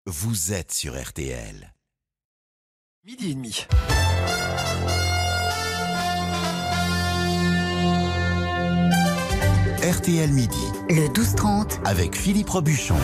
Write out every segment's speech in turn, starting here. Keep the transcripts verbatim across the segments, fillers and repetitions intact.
Vous êtes sur R T L. Midi et demi. R T L Midi. Le douze trente. Avec Philippe Robuchon.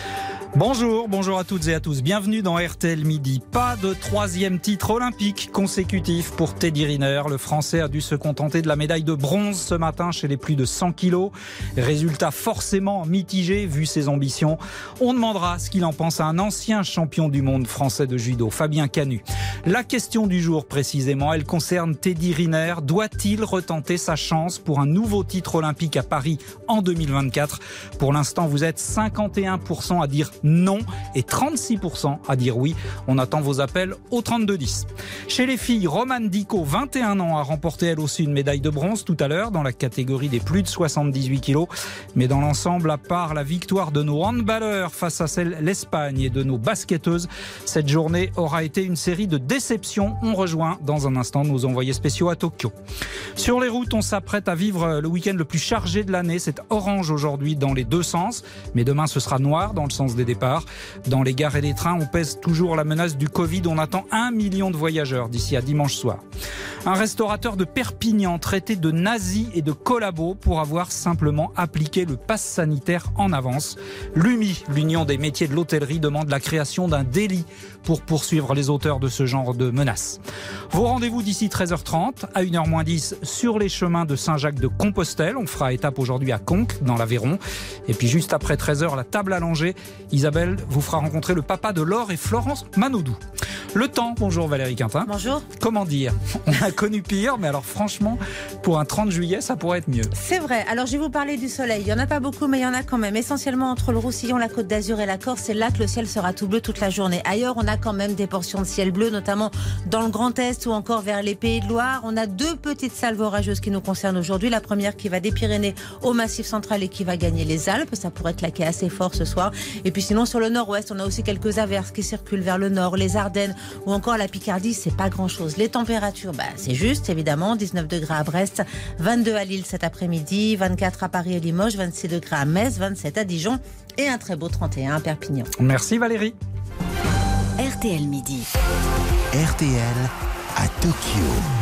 Bonjour, bonjour à toutes et à tous. Bienvenue dans R T L Midi. Pas de troisième titre olympique consécutif pour Teddy Riner. Le Français a dû se contenter de la médaille de bronze ce matin chez les plus de cent kilos. Résultat forcément mitigé vu ses ambitions. On demandera ce qu'il en pense à un ancien champion du monde français de judo, Fabien Canu. La question du jour précisément, elle concerne Teddy Riner. Doit-il retenter sa chance pour un nouveau titre olympique à Paris en deux mille vingt-quatre ? Pour l'instant, vous êtes cinquante et un pour cent à dire non et trente-six pour cent à dire oui. On attend vos appels au trente-deux dix. Chez les filles, Romane Dico, vingt et un ans, a remporté elle aussi une médaille de bronze tout à l'heure dans la catégorie des plus de soixante-dix-huit kilos. Mais dans l'ensemble, à part la victoire de nos handballeurs face à celle l'Espagne et de nos basketteuses, cette journée aura été une série de déceptions. On rejoint dans un instant nos envoyés spéciaux à Tokyo. Sur les routes, on s'apprête à vivre le week-end le plus chargé de l'année. C'est orange aujourd'hui dans les deux sens, mais demain ce sera noir dans le sens des départs. Dans les gares et les trains, on pèse toujours la menace du Covid. On attend un million de voyageurs d'ici à dimanche soir. Un restaurateur de Perpignan traité de nazi et de collabo pour avoir simplement appliqué le pass sanitaire en avance. L'U M I, l'Union des métiers de l'hôtellerie, demande la création d'un délit pour poursuivre les auteurs de ce genre de menaces. Vos rendez-vous d'ici treize heures trente, à une heure moins dix, sur les chemins de Saint-Jacques-de-Compostelle. On fera étape aujourd'hui à Conques, dans l'Aveyron. Et puis juste après treize heures, la table allongée. Isabelle vous fera rencontrer le papa de Laure et Florence Manodou. Le temps, bonjour Valérie Quintin. Bonjour. Comment dire ? On a connu pire, mais alors franchement, pour un trente juillet, ça pourrait être mieux. C'est vrai. Alors je vais vous parler du soleil. Il n'y en a pas beaucoup, mais il y en a quand même. Essentiellement entre le Roussillon, la Côte d'Azur et la Corse, c'est là que le ciel sera tout bleu toute la journée. Ailleurs, on a quand même des portions de ciel bleu, notamment dans le Grand Est ou encore vers les Pays de Loire. On a deux petites salves orageuses qui nous concernent aujourd'hui. La première qui va des Pyrénées au Massif central et qui va gagner les Alpes. Ça pourrait claquer assez fort ce soir. Et puis sinon, sur le nord-ouest, on a aussi quelques averses qui circulent vers le nord, les Ardennes ou encore la Picardie. C'est pas grand-chose. Les températures, bah, c'est juste, évidemment. dix-neuf degrés à Brest, vingt-deux à Lille cet après-midi, vingt-quatre à Paris et Limoges, vingt-six degrés à Metz, vingt-sept à Dijon et un très beau trente et un à Perpignan. Merci Valérie. R T L Midi. R T L à Tokyo.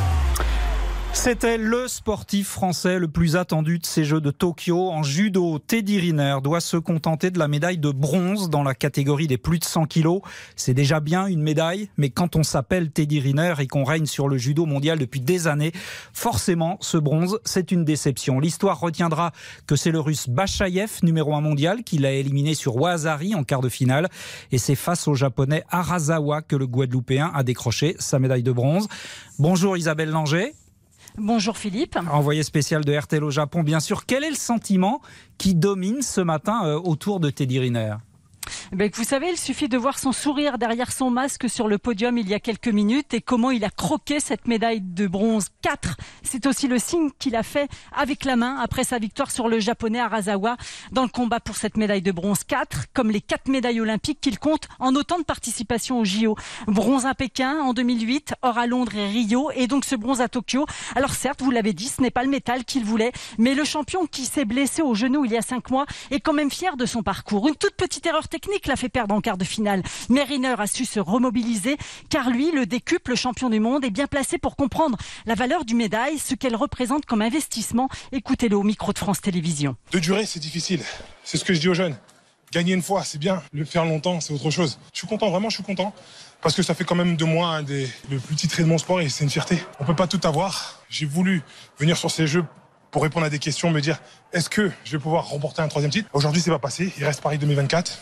C'était le sportif français le plus attendu de ces Jeux de Tokyo. En judo, Teddy Riner doit se contenter de la médaille de bronze dans la catégorie des plus de cent kilos. C'est déjà bien une médaille, mais quand on s'appelle Teddy Riner et qu'on règne sur le judo mondial depuis des années, forcément, ce bronze, c'est une déception. L'histoire retiendra que c'est le Russe Bachaïev, numéro un mondial, qui l'a éliminé sur Oazari en quart de finale. Et c'est face au Japonais Harazawa que le Guadeloupéen a décroché sa médaille de bronze. Bonjour Isabelle Langer. Bonjour Philippe. Envoyé spécial de R T L au Japon, bien sûr. Quel est le sentiment qui domine ce matin euh, autour de Teddy Riner ? Ben, vous savez, il suffit de voir son sourire derrière son masque sur le podium il y a quelques minutes et comment il a croqué cette médaille de bronze quatre. C'est aussi le signe qu'il a fait avec la main après sa victoire sur le japonais Harazawa dans le combat pour cette médaille de bronze quatre, comme les quatre médailles olympiques qu'il compte en autant de participations au J O. Bronze à Pékin en deux mille huit, or à Londres et Rio, et donc ce bronze à Tokyo. Alors certes, vous l'avez dit, ce n'est pas le métal qu'il voulait, mais le champion qui s'est blessé au genou il y a cinq mois est quand même fier de son parcours. Une toute petite erreur technique l'a fait perdre en quart de finale. Mais Riner a su se remobiliser car lui, le décuple champion du monde, est bien placé pour comprendre la valeur du médaille, ce qu'elle représente comme investissement. Écoutez-le au micro de France Télévisions. De durer, c'est difficile. C'est ce que je dis aux jeunes. Gagner une fois, c'est bien. Le faire longtemps, c'est autre chose. Je suis content, vraiment, je suis content. Parce que ça fait quand même de moi un des le plus titré de mon sport et c'est une fierté. On peut pas tout avoir. J'ai voulu venir sur ces jeux pour répondre à des questions, me dire est-ce que je vais pouvoir remporter un troisième titre ? Aujourd'hui, c'est pas passé. Il reste Paris deux mille vingt-quatre.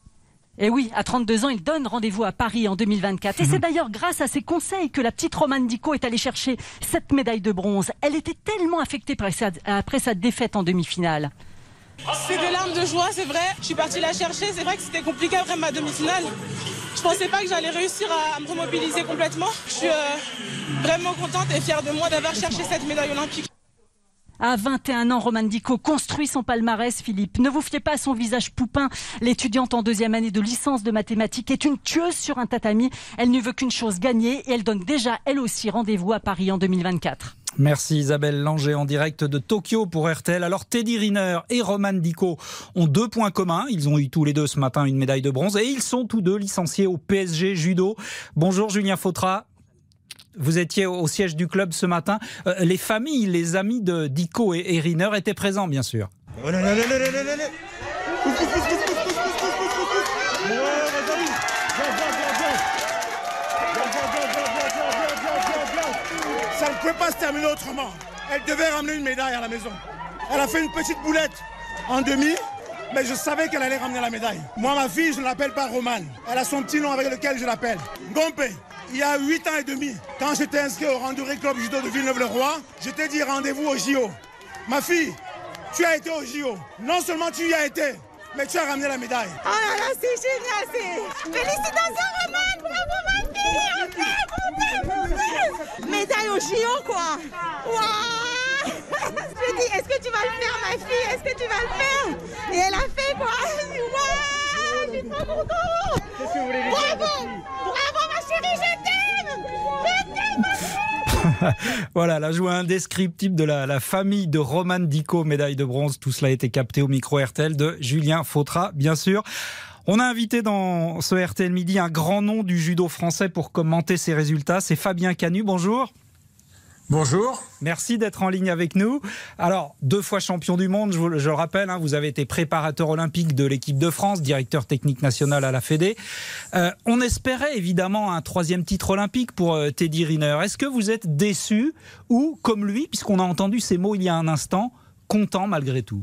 Et oui, à trente-deux ans, il donne rendez-vous à Paris en deux mille vingt-quatre. Et c'est d'ailleurs grâce à ses conseils que la petite Romane Dico est allée chercher cette médaille de bronze. Elle était tellement affectée après sa, après sa défaite en demi-finale. C'est des larmes de joie, c'est vrai. Je suis partie la chercher. C'est vrai que c'était compliqué après ma demi-finale. Je pensais pas que j'allais réussir à me remobiliser complètement. Je suis euh, vraiment contente et fière de moi d'avoir cherché cette médaille olympique. À vingt et un ans, Romane Dico construit son palmarès, Philippe. Ne vous fiez pas à son visage poupin. L'étudiante en deuxième année de licence de mathématiques est une tueuse sur un tatami. Elle ne veut qu'une chose, gagner, et elle donne déjà, elle aussi, rendez-vous à Paris en deux mille vingt-quatre. Merci Isabelle Langer en direct de Tokyo pour R T L. Alors Teddy Riner et Roman Dico ont deux points communs. Ils ont eu tous les deux ce matin une médaille de bronze et ils sont tous deux licenciés au P S G Judo. Bonjour Julien Fautra. Vous étiez au siège du club ce matin. Euh, les familles, les amis de Dico et, et Riner étaient présents bien sûr. Ça ne pouvait pas se terminer autrement. Elle devait ramener une médaille à la maison. Elle a fait une petite boulette en demi, mais je savais qu'elle allait ramener la médaille. Moi, ma fille, je ne l'appelle pas Romane. Elle a son petit nom avec lequel je l'appelle. Gompe. Il y a huit ans et demi, quand j'étais inscrit au Randuré Club Judo de Villeneuve-le-Roi, je t'ai dit rendez-vous au J O. Ma fille, tu as été au J O. Non seulement tu y as été, mais tu as ramené la médaille. Oh là là, c'est génial, c'est... Félicitations Romane, bravo ma fille. Médaille au J O, quoi. Waouh. Je dis, est-ce que tu vas le faire, ma fille? Est-ce que tu vas le faire? Et elle a fait, quoi. Waouh, je suis trop contente. Qu'est-ce que vous voulez lui dire? Bravo, bravo ma chérie, je t'aime. Je t'aime, ma fille. Voilà, la joie indescriptible de la, la famille de Roman Dico, médaille de bronze. Tout cela a été capté au micro R T L de Julien Fautra, bien sûr. On a invité dans ce R T L Midi un grand nom du judo français pour commenter ses résultats. C'est Fabien Canu, bonjour. Bonjour. Merci d'être en ligne avec nous. Alors, deux fois champion du monde, je, vous, je le rappelle, hein, vous avez été préparateur olympique de l'équipe de France, directeur technique national à la Fédé. Euh, on espérait évidemment un troisième titre olympique pour euh, Teddy Riner. Est-ce que vous êtes déçu ou, comme lui, puisqu'on a entendu ces mots il y a un instant, content malgré tout?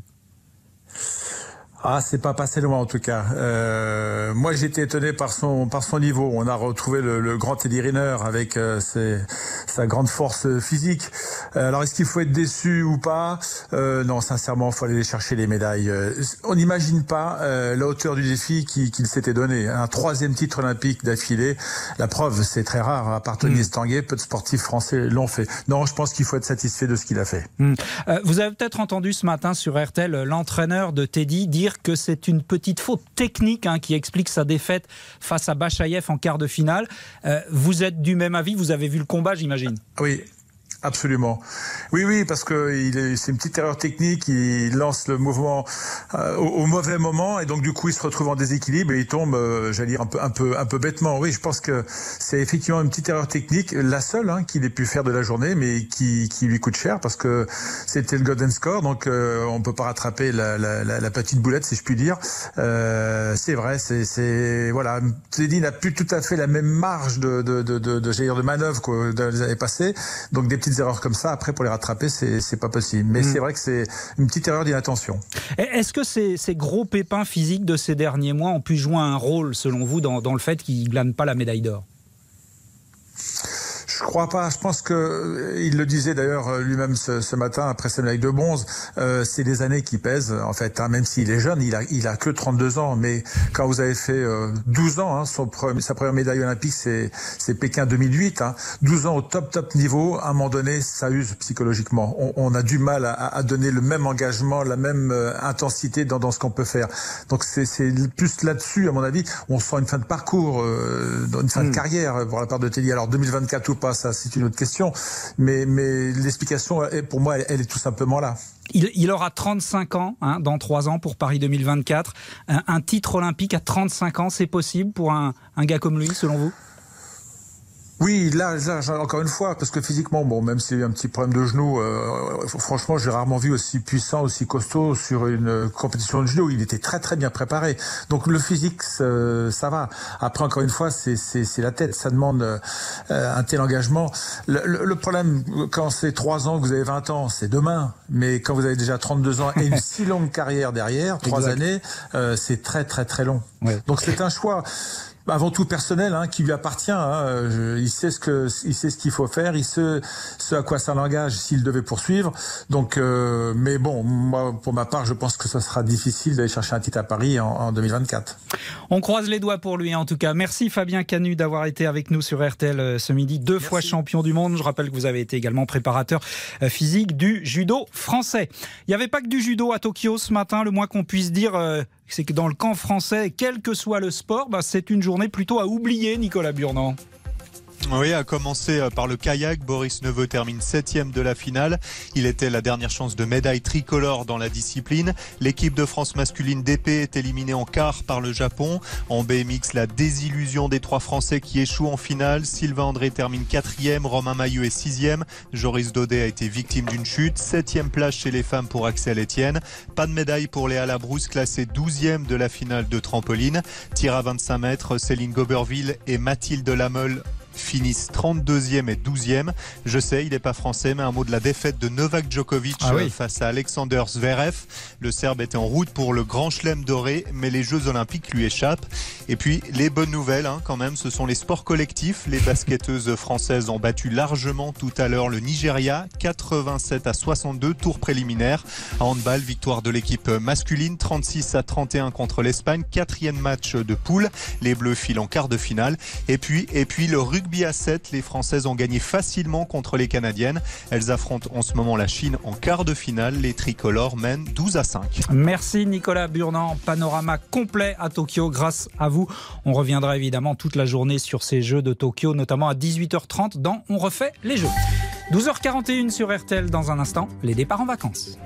Ah, c'est pas passé loin en tout cas. Euh, moi, j'étais étonné par son par son niveau. On a retrouvé le, le grand Teddy Riner avec euh, ses, sa grande force physique. Euh, alors, est-ce qu'il faut être déçu ou pas? euh, Non, sincèrement, il faut aller chercher les médailles. Euh, on n'imagine pas euh, la hauteur du défi qu'il, qu'il s'était donné. Un troisième titre olympique d'affilée. La preuve, c'est très rare. À part Tony mmh. Estanguet, peu de sportifs français l'ont fait. Non, je pense qu'il faut être satisfait de ce qu'il a fait. Mmh. Euh, vous avez peut-être entendu ce matin sur R T L l'entraîneur de Teddy dire que c'est une petite faute technique hein, qui explique sa défaite face à Bachaïev en quart de finale. Euh, vous êtes du même avis, vous avez vu le combat, j'imagine? Oui. Absolument. Oui, oui, parce que il est, c'est une petite erreur technique, il lance le mouvement euh, au, au mauvais moment et donc du coup il se retrouve en déséquilibre et il tombe, euh, j'allais dire un peu, un peu, un peu bêtement. Oui, je pense que c'est effectivement une petite erreur technique, la seule hein, qu'il ait pu faire de la journée, mais qui, qui lui coûte cher parce que c'était le golden score, donc euh, on peut pas rattraper la, la, la, la petite boulette, si je puis dire. Euh, c'est vrai, c'est, c'est voilà, Teddy n'a plus tout à fait la même marge de, de, de, de, de, j'allais dire de manœuvre que dans les années passées, donc des petites erreurs comme ça, après pour les rattraper, c'est, c'est pas possible. Mais mmh. c'est vrai que c'est une petite erreur d'inattention. Est-ce que ces, ces gros pépins physiques de ces derniers mois ont pu jouer un rôle, selon vous, dans, dans le fait qu'il ne glane pas la médaille d'or? Je crois pas. Je pense que il le disait d'ailleurs lui-même ce, ce matin après sa médaille de bronze. Euh, c'est des années qui pèsent en fait. Hein, même s'il est jeune, il a il a que trente-deux ans. Mais quand vous avez fait euh, douze ans, hein, son pre- sa première médaille olympique, c'est c'est Pékin deux mille huit. Hein, douze ans au top top niveau. À un moment donné, ça use psychologiquement. On, on a du mal à, à donner le même engagement, la même euh, intensité dans dans ce qu'on peut faire. Donc c'est c'est plus là-dessus, à mon avis, on sent une fin de parcours, euh, une fin mmh. de carrière pour la part de Teddy. Alors deux mille vingt-quatre ou pas, ça c'est une autre question, mais, mais l'explication, pour moi, elle, elle est tout simplement là. Il, il aura trente-cinq ans, hein, dans trois ans pour Paris deux mille vingt-quatre. Un, un titre olympique à trente-cinq ans, c'est possible pour un, un gars comme lui, selon vous? Oui, là, là, encore une fois, parce que physiquement, bon, même s'il y a eu un petit problème de genou, euh, franchement, j'ai rarement vu aussi puissant, aussi costaud sur une compétition de judo. Il était très, très bien préparé. Donc le physique, ça, ça va. Après, encore une fois, c'est, c'est, c'est la tête. Ça demande euh, un tel engagement. Le, le, le problème, quand c'est trois ans, que vous avez vingt ans, c'est demain. Mais quand vous avez déjà trente-deux ans et une si longue carrière derrière, trois années, euh, c'est très, très, très long. Ouais. Donc c'est un choix. Avant tout personnel, hein, qui lui appartient. Hein, je, il sait ce que, il sait ce qu'il faut faire, il sait ce à quoi ça l'engage s'il devait poursuivre. Donc, euh, mais bon, moi, pour ma part, je pense que ça sera difficile d'aller chercher un titre à Paris en, en deux mille vingt-quatre. On croise les doigts pour lui, en tout cas. Merci Fabien Canu d'avoir été avec nous sur R T L ce midi, deux Merci. fois champion du monde. Je rappelle que vous avez été également préparateur physique du judo français. Il n'y avait pas que du judo à Tokyo ce matin. Le moins qu'on puisse dire, euh, c'est que dans le camp français, quel que soit le sport, bah, c'est une journée plutôt à oublier, Nicolas Burnand. Oui, à commencer par le kayak. Boris Neveu termine septième de la finale. Il était la dernière chance de médaille tricolore dans la discipline. L'équipe de France masculine d'épée est éliminée en quart par le Japon. En B M X, la désillusion des trois Français qui échouent en finale. Sylvain André termine quatrième, Romain Maillot est sixième. Joris Daudet a été victime d'une chute. Septième place chez les femmes pour Axel Etienne. Pas de médaille pour Léa Labrousse, classée douzième de la finale de trampoline. Tir à vingt-cinq mètres, Céline Goberville et Mathilde Lameule finissent trente-deuxième et douzième. Je sais, il n'est pas français, mais un mot de la défaite de Novak Djokovic ah oui. face à Alexander Zverev. Le Serbe était en route pour le Grand Chelem doré, mais les Jeux Olympiques lui échappent. Et puis, les bonnes nouvelles, hein, quand même, ce sont les sports collectifs. Les basketteuses françaises ont battu largement tout à l'heure le Nigeria, quatre-vingt-sept à soixante-deux, tour préliminaire. À handball, victoire de l'équipe masculine, trente-six à trente et un contre l'Espagne, quatrième match de poule. Les Bleus filent en quart de finale. Et puis, et puis le rugby à sept, les Françaises ont gagné facilement contre les Canadiennes. Elles affrontent en ce moment la Chine en quart de finale. Les tricolores mènent douze à cinq. Merci Nicolas Burnand. Panorama complet à Tokyo grâce à vous. On reviendra évidemment toute la journée sur ces Jeux de Tokyo, notamment à dix-huit heures trente dans On refait les Jeux. douze heures quarante et une sur R T L. Dans un instant, les départs en vacances.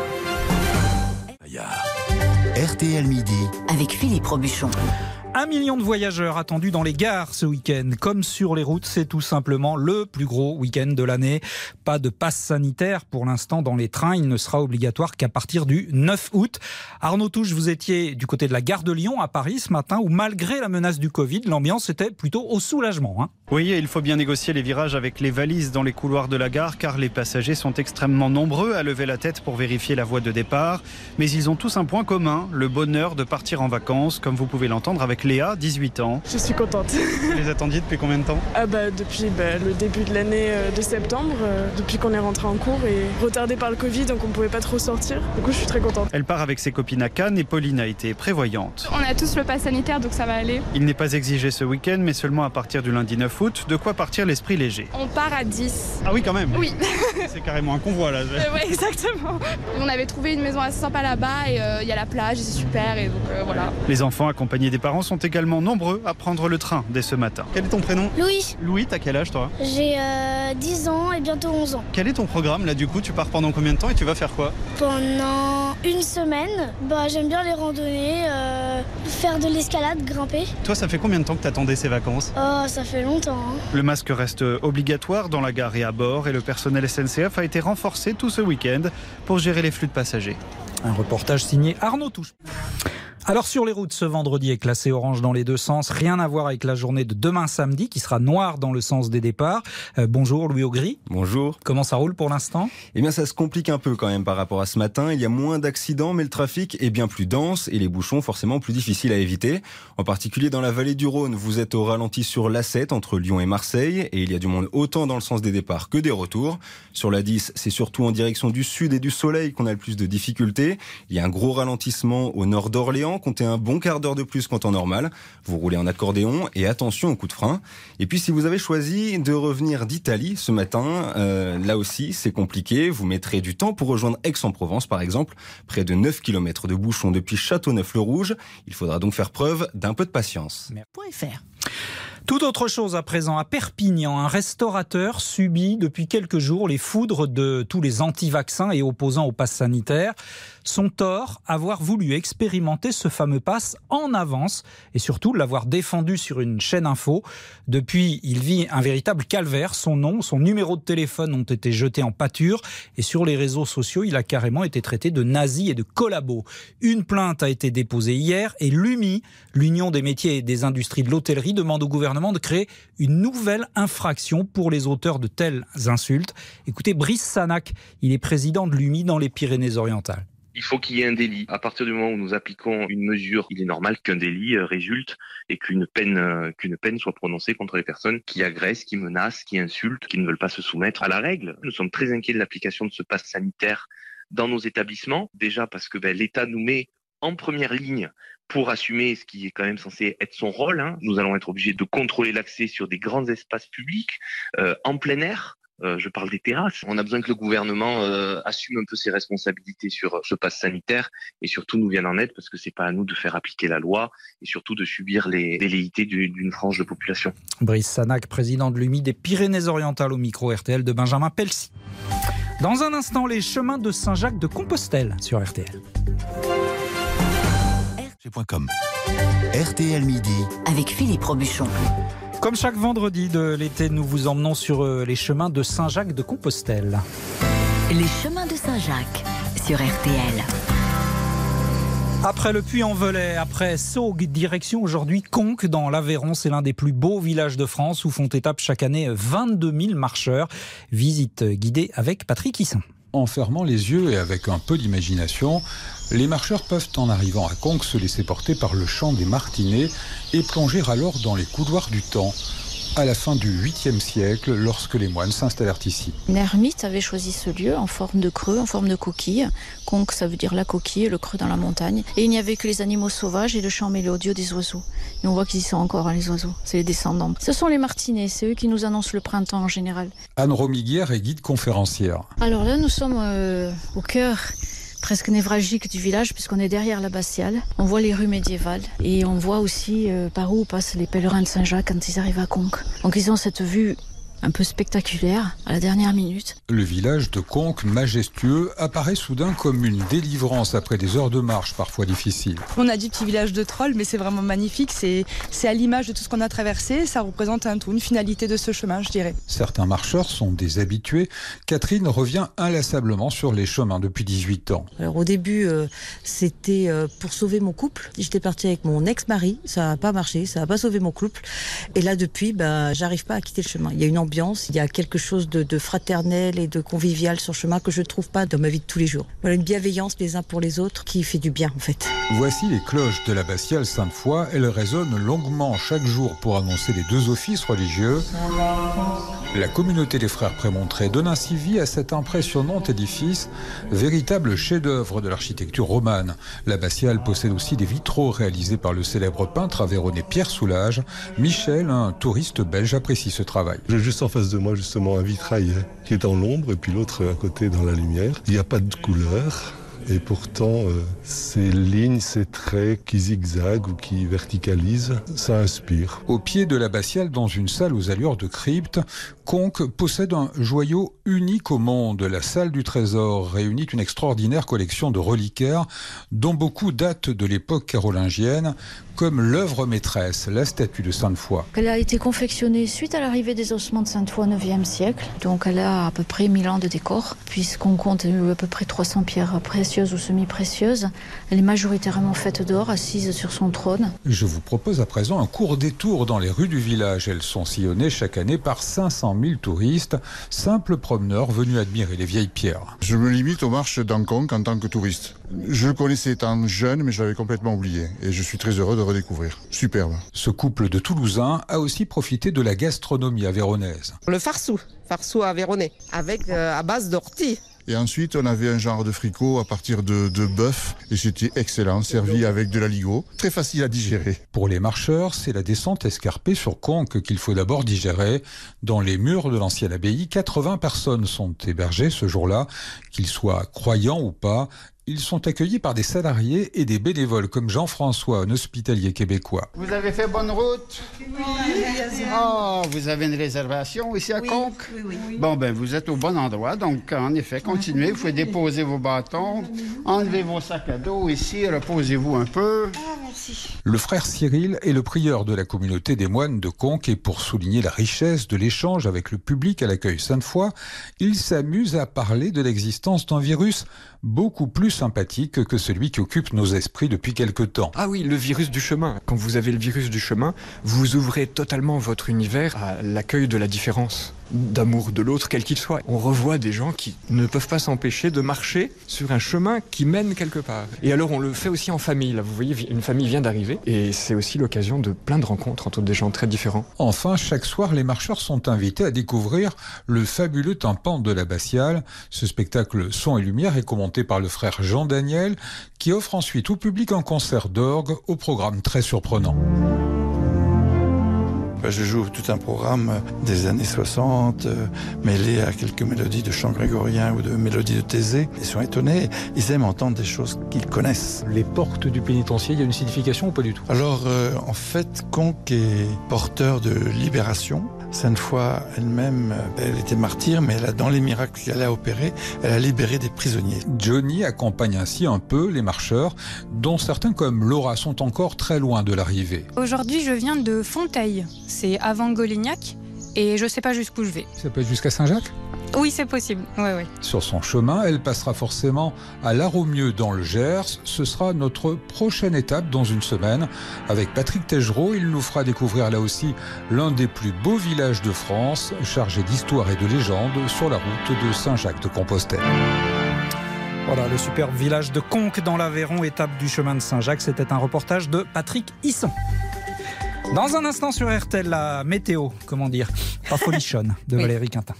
R T L Midi avec Philippe Robuchon. Un million de voyageurs attendus dans les gares ce week-end. Comme sur les routes, c'est tout simplement le plus gros week-end de l'année. Pas de passe sanitaire pour l'instant dans les trains. Il ne sera obligatoire qu'à partir du neuf août. Arnaud Touche, vous étiez du côté de la gare de Lyon à Paris ce matin où malgré la menace du Covid, l'ambiance était plutôt au soulagement. Hein. Oui, il faut bien négocier les virages avec les valises dans les couloirs de la gare car les passagers sont extrêmement nombreux à lever la tête pour vérifier la voie de départ. Mais ils ont tous un point commun, le bonheur de partir en vacances, comme vous pouvez l'entendre avec Léa, dix-huit ans. Je suis contente. Vous les attendiez depuis combien de temps? ah bah, Depuis bah, le début de l'année de septembre, euh, depuis qu'on est rentré en cours et retardé par le Covid, donc on ne pouvait pas trop sortir. Du coup, je suis très contente. Elle part avec ses copines à Cannes et Pauline a été prévoyante. On a tous le pass sanitaire, donc ça va aller. Il n'est pas exigé ce week-end, mais seulement à partir du lundi neuf août. De quoi partir l'esprit léger. On part à dix. Ah oui, quand même. Oui. C'est carrément un convoi là. Euh, ouais, exactement. On avait trouvé une maison assez sympa là-bas et il euh, y a la plage et c'est super et donc euh, voilà. Les enfants accompagnés des parents sont également nombreux à prendre le train dès ce matin. Quel est ton prénom? Louis. Louis, t'as quel âge toi? J'ai euh, dix ans et bientôt onze ans. Quel est ton programme là du coup? Tu pars pendant combien de temps et tu vas faire quoi? Pendant une semaine. Bah, j'aime bien les randonnées, euh, faire de l'escalade, grimper. Toi, ça fait combien de temps que t'attendais ces vacances? Oh, ça fait longtemps. Hein. Le masque reste obligatoire dans la gare et à bord et le personnel S N C F a été renforcé tout ce week-end pour gérer les flux de passagers. Un reportage signé Arnaud Touche. Alors sur les routes, ce vendredi est classé orange dans les deux sens. Rien à voir avec la journée de demain samedi qui sera noire dans le sens des départs. Euh, bonjour Louis Augry. Bonjour. Comment ça roule pour l'instant? Eh bien ça se complique un peu quand même par rapport à ce matin. Il y a moins d'accidents mais le trafic est bien plus dense et les bouchons forcément plus difficiles à éviter. En particulier dans la vallée du Rhône, vous êtes au ralenti sur l'A sept entre Lyon et Marseille et il y a du monde autant dans le sens des départs que des retours. Sur la dix, c'est surtout en direction du sud et du soleil qu'on a le plus de difficultés. Il y a un gros ralentissement au nord d'Orléans. Comptez un bon quart d'heure de plus qu'en temps normal. Vous roulez en accordéon et attention au coup de frein. Et puis si vous avez choisi de revenir d'Italie ce matin, euh, là aussi c'est compliqué. Vous mettrez du temps pour rejoindre Aix-en-Provence par exemple. Près de neuf kilomètres de bouchons depuis Châteauneuf-le-Rouge. Il faudra donc faire preuve d'un peu de patience. Faire. Tout autre chose à présent, à Perpignan, un restaurateur subit depuis quelques jours les foudres de tous les anti-vaccins et opposants au pass sanitaire. Son tort, avoir voulu expérimenter ce fameux pass en avance et surtout l'avoir défendu sur une chaîne info. Depuis, il vit un véritable calvaire. Son nom, son numéro de téléphone ont été jetés en pâture et sur les réseaux sociaux, il a carrément été traité de nazi et de collabo. Une plainte a été déposée hier et l'U M I, l'Union des métiers et des industries de l'hôtellerie, demande au gouvernement de créer une nouvelle infraction pour les auteurs de telles insultes. Écoutez, Brice Sanac, il est président de l'U M I dans les Pyrénées-Orientales. Il faut qu'il y ait un délit. À partir du moment où nous appliquons une mesure, il est normal qu'un délit résulte et qu'une peine, qu'une peine soit prononcée contre les personnes qui agressent, qui menacent, qui insultent, qui ne veulent pas se soumettre à la règle. Nous sommes très inquiets de l'application de ce pass sanitaire dans nos établissements. Déjà parce que ben, l'État nous met en première ligne pour assumer ce qui est quand même censé être son rôle. Hein. Nous allons être obligés de contrôler l'accès sur des grands espaces publics, euh, en plein air, Euh, je parle des terrasses. On a besoin que le gouvernement euh, assume un peu ses responsabilités sur ce pass sanitaire et surtout nous vienne en aide parce que c'est pas à nous de faire appliquer la loi et surtout de subir les velléités d'une frange de population. Brice Sanac, président de l'U M I des Pyrénées-Orientales, au micro R T L de Benjamin Pelsi. Dans un instant, les chemins de Saint-Jacques de Compostelle sur R T L. R T L Midi avec Philippe Robuchon. Comme chaque vendredi de l'été, nous vous emmenons sur les chemins de Saint-Jacques de Compostelle. Les chemins de Saint-Jacques sur R T L. Après le Puy-en-Velay, après Saugues, direction aujourd'hui Conques dans l'Aveyron. C'est l'un des plus beaux villages de France où font étape chaque année vingt-deux mille marcheurs. Visite guidée avec Patrick Hissin. En fermant les yeux et avec un peu d'imagination, les marcheurs peuvent, en arrivant à Conques, se laisser porter par le chant des martinets et plonger alors dans les couloirs du temps, à la fin du huitième siècle, lorsque les moines s'installèrent ici. Une ermite avait choisi ce lieu en forme de creux, en forme de coquille. Conques, ça veut dire la coquille, le creux dans la montagne. Et il n'y avait que les animaux sauvages et le chant mélodieux des oiseaux. Et on voit qu'ils y sont encore, hein, les oiseaux. C'est les descendants. Ce sont les martinets, c'est eux qui nous annoncent le printemps en général. Anne Romiguière est guide conférencière. Alors là, nous sommes euh, au cœur presque névralgique du village puisqu'on est derrière l'abbatiale. On voit les rues médiévales et on voit aussi euh, par où passent les pèlerins de Saint-Jacques quand ils arrivent à Conques. Donc ils ont cette vue un peu spectaculaire à la dernière minute. Le village de Conques, majestueux, apparaît soudain comme une délivrance après des heures de marche parfois difficiles. On a dit petit village de trolls, mais c'est vraiment magnifique. C'est, c'est à l'image de tout ce qu'on a traversé. Ça représente un tout, une finalité de ce chemin, je dirais. Certains marcheurs sont des habitués. Catherine revient inlassablement sur les chemins depuis dix-huit ans. Alors au début, euh, c'était euh, pour sauver mon couple. J'étais partie avec mon ex-mari. Ça n'a pas marché, ça n'a pas sauvé mon couple. Et là, depuis, bah, j'arrive pas à quitter le chemin. Il y a une ambiance, il y a quelque chose de, de fraternel et de convivial sur le chemin que je ne trouve pas dans ma vie de tous les jours. Voilà, une bienveillance les uns pour les autres qui fait du bien en fait. Voici les cloches de l'abbatiale Sainte-Foy. Elles résonnent longuement chaque jour pour annoncer les deux offices religieux. La communauté des frères Prémontrés donne ainsi vie à cet impressionnant édifice, véritable chef-d'œuvre de l'architecture romane. L'abbatiale possède aussi des vitraux réalisés par le célèbre peintre aveyronnais Pierre Soulages. Michel, un touriste belge, apprécie ce travail. J'ai juste en face de moi justement un vitrail qui est dans l'ombre et puis l'autre à côté dans la lumière. Il n'y a pas de couleur. Et pourtant, euh, ces lignes, ces traits qui zigzaguent ou qui verticalisent, ça inspire. Au pied de l'abbatiale, dans une salle aux allures de crypte, Conques possède un joyau unique au monde. La salle du trésor réunit une extraordinaire collection de reliquaires dont beaucoup datent de l'époque carolingienne, comme l'œuvre maîtresse, la statue de Sainte-Foy. Elle a été confectionnée suite à l'arrivée des ossements de Sainte-Foy au neuvième siècle. Donc elle a à peu près mille ans de décor, puisqu'on compte à peu près trois cents pierres précieuses ou semi-précieuses. Elle est majoritairement faite d'or, assise sur son trône. Je vous propose à présent un court détour dans les rues du village. Elles sont sillonnées chaque année par cinq cent mille touristes, simples promeneurs venus admirer les vieilles pierres. Je me limite aux marches d'Anconques en tant que touriste. Je le connaissais étant jeune, mais je l'avais complètement oublié. Et je suis très heureux de redécouvrir. Superbe. Ce couple de Toulousains a aussi profité de la gastronomie aveyronnaise. Le farsou, farsou aveyronnais, avec euh, à base d'ortie. Et ensuite, on avait un genre de fricot à partir de, de bœuf. Et c'était excellent, servi avec de l'aligot. Très facile à digérer. Pour les marcheurs, c'est la descente escarpée sur Conques qu'il faut d'abord digérer. Dans les murs de l'ancienne abbaye, quatre-vingts personnes sont hébergées ce jour-là. Qu'ils soient croyants ou pas, ils sont accueillis par des salariés et des bénévoles comme Jean-François, un hospitalier québécois. Vous avez fait bonne route? Oui. Oh, vous avez une réservation ici à oui, Conques? Oui, oui, oui. Bon, ben vous êtes au bon endroit, donc en effet, continuez. Vous pouvez déposer vos bâtons, enlevez vos sacs à dos ici, reposez-vous un peu. Ah, merci. Le frère Cyril est le prieur de la communauté des moines de Conques et pour souligner la richesse de l'échange avec le public à l'accueil Sainte-Foy, il s'amuse à parler de l'existence d'un virus beaucoup plus sympathique que celui qui occupe nos esprits depuis quelque temps. Ah oui, le virus du chemin. Quand vous avez le virus du chemin, vous ouvrez totalement votre univers à l'accueil de la différence, d'amour de l'autre, quel qu'il soit. On revoit des gens qui ne peuvent pas s'empêcher de marcher sur un chemin qui mène quelque part. Et alors on le fait aussi en famille. Là, vous voyez, une famille vient d'arriver et c'est aussi l'occasion de plein de rencontres entre des gens très différents. Enfin, chaque soir, les marcheurs sont invités à découvrir le fabuleux tympan de l'abbatiale. Ce spectacle son et lumière est commenté par le frère Jean Daniel, qui offre ensuite au public un concert d'orgue au programme très surprenant. ben, je joue tout un programme des années soixante, euh, mêlé à quelques mélodies de chant grégorien ou de mélodies de Thésée. Ils sont étonnés, ils aiment entendre des choses qu'ils connaissent. Les portes du pénitencier, il y a une signification ou pas du tout? Alors, euh, en fait, Conques est porteur de libération. Cette fois, elle-même, elle était martyre, mais elle a, dans les miracles qu'elle a opérés, elle a libéré des prisonniers. Johnny accompagne ainsi un peu les marcheurs, dont certains comme Laura sont encore très loin de l'arrivée. Aujourd'hui, je viens de Fonteil, c'est avant Golignac, et je ne sais pas jusqu'où je vais. Ça peut être jusqu'à Saint-Jacques ? Oui, c'est possible. Ouais, ouais. Sur son chemin, elle passera forcément à Laromieux dans le Gers. Ce sera notre prochaine étape dans une semaine. Avec Patrick Tégereau, il nous fera découvrir là aussi l'un des plus beaux villages de France, chargé d'histoire et de légendes sur la route de Saint-Jacques-de-Compostelle. Voilà, le superbe village de Conques dans l'Aveyron, étape du chemin de Saint-Jacques. C'était un reportage de Patrick Hisson. Dans un instant sur R T L, la météo, comment dire, pas folichonne, de oui. Valérie Quintin.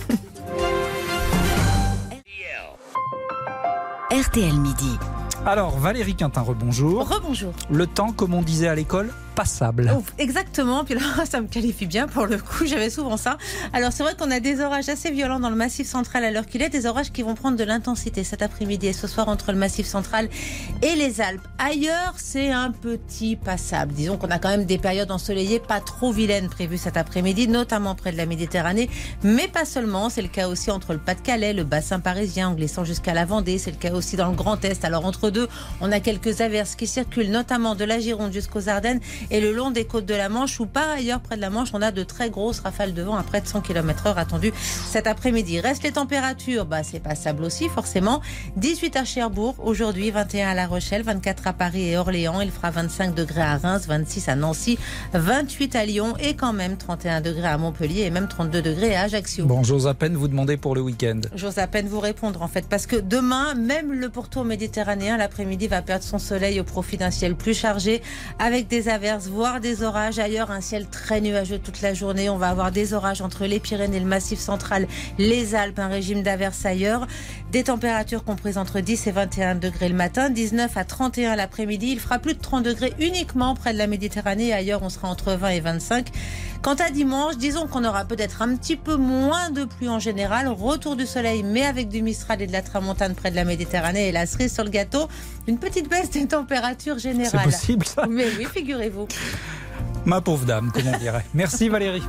R T L Midi. Alors, Valérie Quintin, rebonjour. Rebonjour. Le temps, comme on disait à l'école, passable. Oh, exactement, puis là, ça me qualifie bien pour le coup, j'avais souvent ça. Alors, c'est vrai qu'on a des orages assez violents dans le Massif central à l'heure qu'il est, des orages qui vont prendre de l'intensité cet après-midi et ce soir entre le Massif central et les Alpes. Ailleurs, c'est un petit passable. Disons qu'on a quand même des périodes ensoleillées pas trop vilaines prévues cet après-midi, notamment près de la Méditerranée, mais pas seulement. C'est le cas aussi entre le Pas-de-Calais, le bassin parisien, en glissant jusqu'à la Vendée. C'est le cas aussi dans le Grand Est. Alors, entre deux, on a quelques averses qui circulent, notamment de la Gironde jusqu'aux Ardennes et le long des côtes de la Manche, où par ailleurs, près de la Manche, on a de très grosses rafales de vent à près de cent kilomètres heure attendues cet après-midi. Restent les températures, bah, c'est passable aussi, forcément. dix-huit à Cherbourg, aujourd'hui, vingt et un à La Rochelle, vingt-quatre à Paris et Orléans. Il fera vingt-cinq degrés à Reims, vingt-six à Nancy, vingt-huit à Lyon et quand même trente et un degrés à Montpellier et même trente-deux degrés à Ajaccio. Bon, j'ose à peine vous demander pour le week-end. J'ose à peine vous répondre, en fait, parce que demain, même le pourtour méditerranéen, l'après-midi, va perdre son soleil au profit d'un ciel plus chargé, avec des averses, voire des orages. Ailleurs, un ciel très nuageux toute la journée. On va avoir des orages entre les Pyrénées, le Massif central, les Alpes, un régime d'averses ailleurs. Des températures comprises entre dix et vingt et un degrés le matin, dix-neuf à trente et un l'après-midi. Il fera plus de trente degrés uniquement près de la Méditerranée. Ailleurs, on sera entre vingt et vingt-cinq. Quant à dimanche, disons qu'on aura peut-être un petit peu moins de pluie en général. Retour du soleil, mais avec du Mistral et de la Tramontane près de la Méditerranée. Et la cerise sur le gâteau, une petite baisse des températures générales. C'est possible, ça ? Mais oui, figurez-vous. Ma pauvre dame, comme on dirait. Merci Valérie.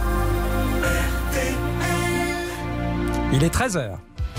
Il est treize heures.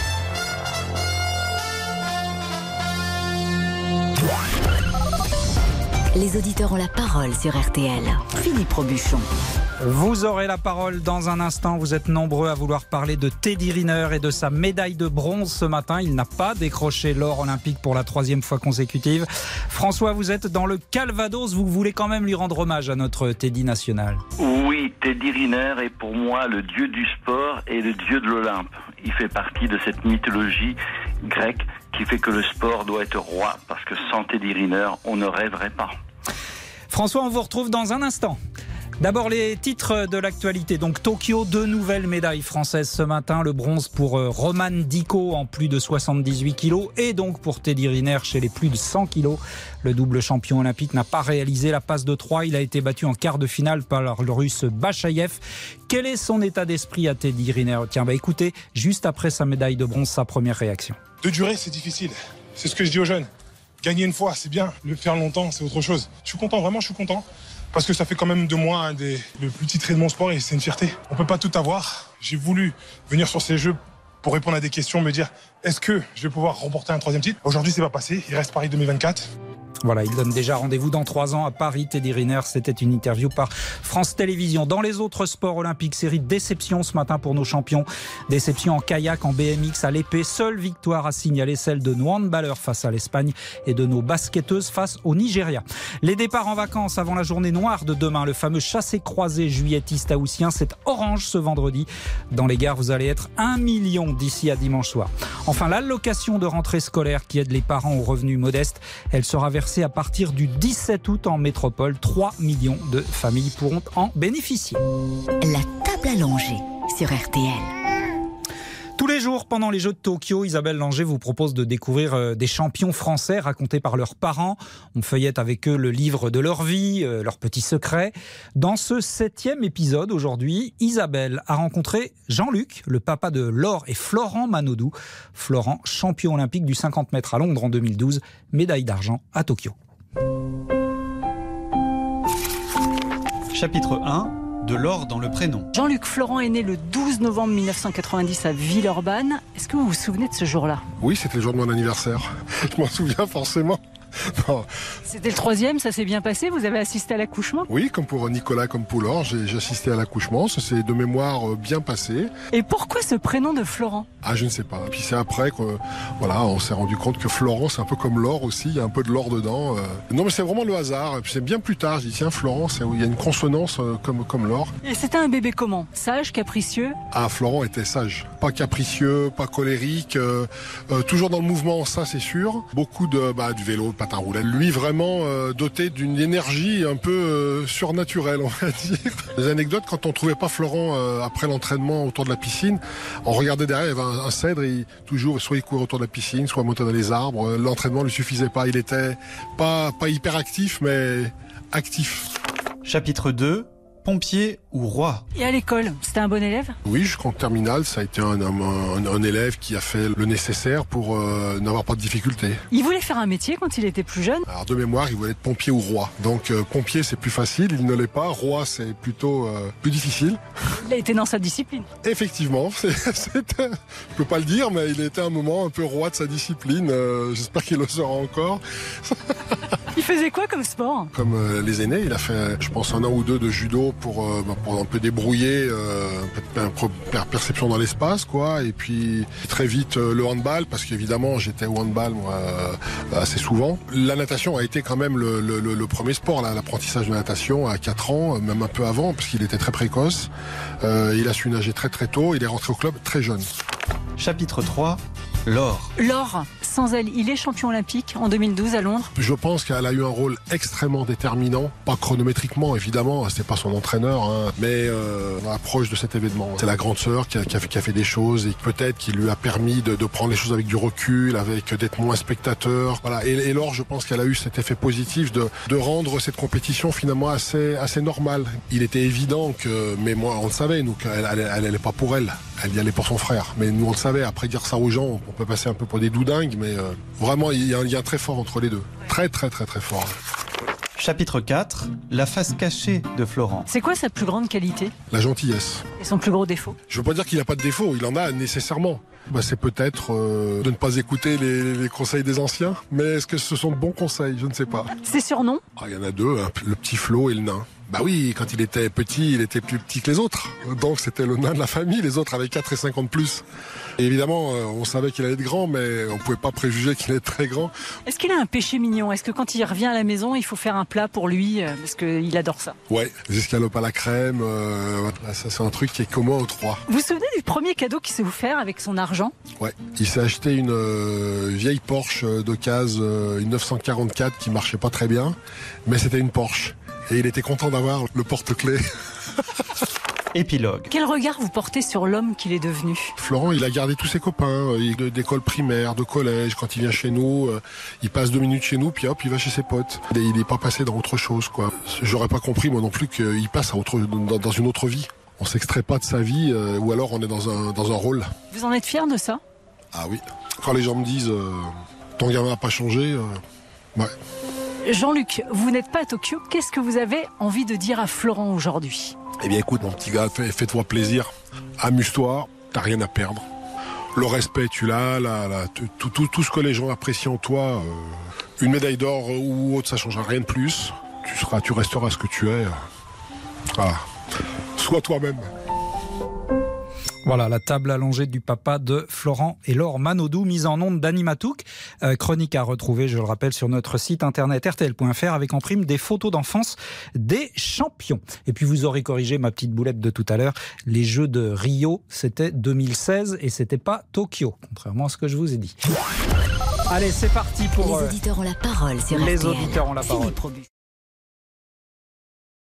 Les auditeurs ont la parole sur R T L. Philippe Robuchon. Vous aurez la parole dans un instant. Vous êtes nombreux à vouloir parler de Teddy Riner et de sa médaille de bronze ce matin. Il n'a pas décroché l'or olympique pour la troisième fois consécutive. François, vous êtes dans le Calvados. Vous voulez quand même lui rendre hommage à notre Teddy national. Oui, Teddy Riner est pour moi le dieu du sport et le dieu de l'Olympe. Il fait partie de cette mythologie grecque qui fait que le sport doit être roi, parce que sans Teddy Riner, on ne rêverait pas. François, on vous retrouve dans un instant. D'abord les titres de l'actualité. Donc Tokyo, deux nouvelles médailles françaises ce matin. Le bronze pour Roman Diko en plus de soixante-dix-huit kilos et donc pour Teddy Riner chez les plus de cent kilos. Le double champion olympique n'a pas réalisé la passe de trois. Il a été battu en quart de finale par le russe Bachaïev. Quel est son état d'esprit à Teddy Riner ? Tiens, bah écoutez, juste après sa médaille de bronze, sa première réaction. De durer, c'est difficile. C'est ce que je dis aux jeunes. Gagner une fois, c'est bien. Le faire longtemps, c'est autre chose. Je suis content, vraiment, je suis content. Parce que ça fait quand même de moi un des le plus titré de mon sport et c'est une fierté. On peut pas tout avoir. J'ai voulu venir sur ces jeux pour répondre à des questions, me dire est-ce que je vais pouvoir remporter un troisième titre ? Aujourd'hui, c'est pas passé. Il reste Paris deux mille vingt-quatre. Voilà, il donne déjà rendez-vous dans trois ans à Paris. Teddy Riner, c'était une interview par France Télévisions. Dans les autres sports olympiques, série de déceptions ce matin pour nos champions. Déception en kayak, en B M X, à l'épée. Seule victoire à signaler, celle de nos handballeurs face à l'Espagne et de nos basketteuses face au Nigeria. Les départs en vacances avant la journée noire de demain. Le fameux chassé-croisé juillettiste haussien, c'est orange ce vendredi. Dans les gares, vous allez être un million d'ici à dimanche soir. Enfin, l'allocation de rentrée scolaire qui aide les parents aux revenus modestes, elle sera versée à partir du dix-sept août en métropole. trois millions de familles pourront en bénéficier. La table allongée sur R T L. Tous les jours, pendant les Jeux de Tokyo, Isabelle Langer vous propose de découvrir des champions français racontés par leurs parents. On feuillette avec eux le livre de leur vie, leurs petits secrets. Dans ce septième épisode, aujourd'hui, Isabelle a rencontré Jean-Luc, le papa de Laure et Florent Manodou. Florent, champion olympique du cinquante mètres à Londres en deux mille douze, médaille d'argent à Tokyo. Chapitre un. De l'or dans le prénom. Jean-Luc Florent est né le douze novembre mille neuf cent quatre-vingt-dix à Villeurbanne. Est-ce que vous vous souvenez de ce jour-là ? Oui, c'était le jour de mon anniversaire. Je m'en souviens forcément. Non. C'était le troisième, ça s'est bien passé ? Vous avez assisté à l'accouchement ? Oui, comme pour Nicolas, comme pour Laure, j'ai, j'ai assisté à l'accouchement. Ça s'est de mémoire bien passé. Et pourquoi ce prénom de Florent ? Ah, je ne sais pas. Puis c'est après que, voilà, on s'est rendu compte que Florent, c'est un peu comme l'or aussi. Il y a un peu de l'or dedans. Non, mais c'est vraiment le hasard. Puis c'est bien plus tard. Je dis tiens, Florent, c'est où il y a une consonance comme comme l'or. Et c'était un bébé comment ? Sage, capricieux ? Ah, Florent était sage. Pas capricieux, pas colérique. Euh, euh, toujours dans le mouvement, ça c'est sûr. Beaucoup de bah, du vélo. Patin roulette. Lui vraiment euh, doté d'une énergie un peu euh, surnaturelle, on va dire. Des anecdotes, quand on trouvait pas Florent euh, après l'entraînement autour de la piscine, on regardait derrière, il y avait un, un cèdre, et toujours soit il courait autour de la piscine, soit montait dans les arbres. L'entraînement lui suffisait pas, il était pas pas hyper actif, mais actif. Chapitre deux. Pompier ou roi ? Et à l'école, c'était un bon élève ? Oui, jusqu'en terminale, ça a été un, un, un, un élève qui a fait le nécessaire pour euh, n'avoir pas de difficultés. Il voulait faire un métier quand il était plus jeune ? Alors de mémoire, il voulait être pompier ou roi. Donc euh, pompier, c'est plus facile, il ne l'est pas. Roi, c'est plutôt euh, plus difficile. Il a été dans sa discipline. Effectivement, c'est, c'était, je peux pas le dire, mais il était un moment un peu roi de sa discipline. Euh, j'espère qu'il le sera encore. Il faisait quoi comme sport ? Comme euh, les aînés, il a fait, je pense, un an ou deux de judo pour, euh, pour un peu débrouiller, euh, un peu de perception dans l'espace, quoi. Et puis très vite euh, le handball, parce qu'évidemment j'étais au handball moi euh, assez souvent. La natation a été quand même le, le, le premier sport, là, l'apprentissage de natation à quatre ans, même un peu avant, parce qu'il était très précoce. Euh, il a su nager très très tôt. Il est rentré au club très jeune. Chapitre trois. Laure. Laure, sans elle, il est champion olympique en deux mille douze à Londres. Je pense qu'elle a eu un rôle extrêmement déterminant, pas chronométriquement évidemment, c'était pas son entraîneur, hein, mais euh, on approche de cet événement. C'est la grande sœur qui a, qui, a fait, qui a fait des choses et peut-être qui lui a permis de, de prendre les choses avec du recul, avec d'être moins spectateur. Voilà. Et, et Laure, je pense qu'elle a eu cet effet positif de, de rendre cette compétition finalement assez, assez normale. Il était évident que, mais moi on le savait, nous, qu'elle elle, elle, elle est pas pour elle, elle y allait pour son frère. Mais nous on le savait. Après dire ça aux gens, on peut passer un peu pour des doudingues, mais euh, vraiment il y a un lien très fort entre les deux. Très très très très fort. Chapitre quatre. La face cachée de Florent. C'est quoi sa plus grande qualité ? La gentillesse. Et son plus gros défaut ? Je veux pas dire qu'il n'a pas de défaut, il en a nécessairement. Bah, c'est peut-être euh, de ne pas écouter les, les conseils des anciens, mais est-ce que ce sont de bons conseils ? Je ne sais pas. Ses surnoms ? Ah, il y en a deux, hein, le petit Flo et le nain. Bah oui, quand il était petit, il était plus petit que les autres. Donc c'était le nain de la famille, les autres avaient quatre et cinq ans de plus. Et évidemment, on savait qu'il allait être grand, mais on ne pouvait pas préjuger qu'il allait être très grand. Est-ce qu'il a un péché mignon ? Est-ce que quand il revient à la maison, il faut faire un plat pour lui ? Parce qu'il adore ça. Ouais, les escalopes à la crème, euh, ça c'est un truc qui est commun aux trois. Vous vous souvenez du premier cadeau qu'il s'est offert avec son argent ? Ouais, il s'est acheté une euh, vieille Porsche d'occasion, euh, une neuf cent quarante-quatre qui marchait pas très bien, mais c'était une Porsche. Et il était content d'avoir le porte-clés. Épilogue. Quel regard vous portez sur l'homme qu'il est devenu ? Florent, il a gardé tous ses copains euh, d'école primaire, de collège. Quand il vient chez nous, euh, il passe deux minutes chez nous, puis hop, il va chez ses potes. Et il n'est pas passé dans autre chose, quoi. J'aurais pas compris, moi non plus, qu'il passe à autre, dans, dans une autre vie. On s'extrait pas de sa vie, euh, ou alors on est dans un, dans un rôle. Vous en êtes fier de ça ? Ah oui. Quand les gens me disent euh, ton gamin n'a pas changé, euh, ouais. Jean-Luc, vous n'êtes pas à Tokyo. Qu'est-ce que vous avez envie de dire à Florent aujourd'hui ? Eh bien écoute mon petit gars, fais-toi plaisir, amuse-toi, t'as rien à perdre. Le respect tu l'as, la, la, tout, tout, tout ce que les gens apprécient en toi, euh, une médaille d'or ou autre, ça changera rien de plus. Tu seras, tu resteras ce que tu es. Voilà. Sois toi-même. Voilà, la table allongée du papa de Florent et Laure Manodou, mise en onde d'Animatouk. Euh, chronique à retrouver, je le rappelle, sur notre site internet R T L point F R avec en prime des photos d'enfance des champions. Et puis vous aurez corrigé ma petite boulette de tout à l'heure. Les Jeux de Rio, c'était deux mille seize et c'était pas Tokyo, contrairement à ce que je vous ai dit. Allez, c'est parti pour... Les auditeurs ont la parole sur Les R T L. auditeurs ont la parole.